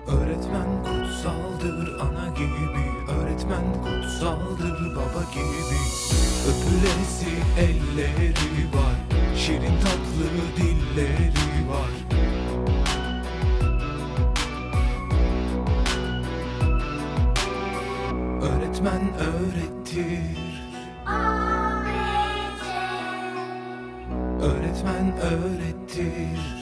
Öğretmen kutsaldır ana gibi, öğretmen kutsaldır baba gibi. Öpülesi elleri var, şirin tatlı dilleri var. Öğretmen öğretir, öğretmen öğretir.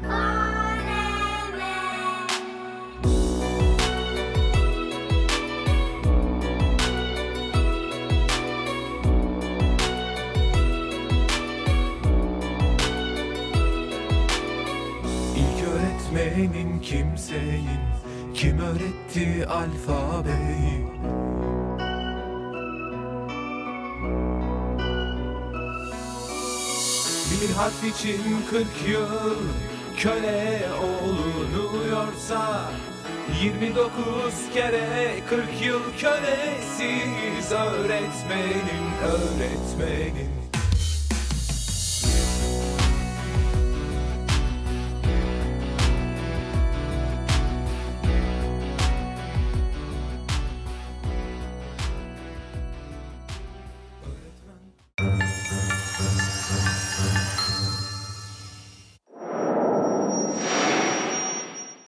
İlk öğretmenin kimseyin, kim öğretti alfabeyi? Bir harf için 40 yıl köle olunuyorsa, 29 kere 40 yıl kölesiz öğretmenin, öğretmenin.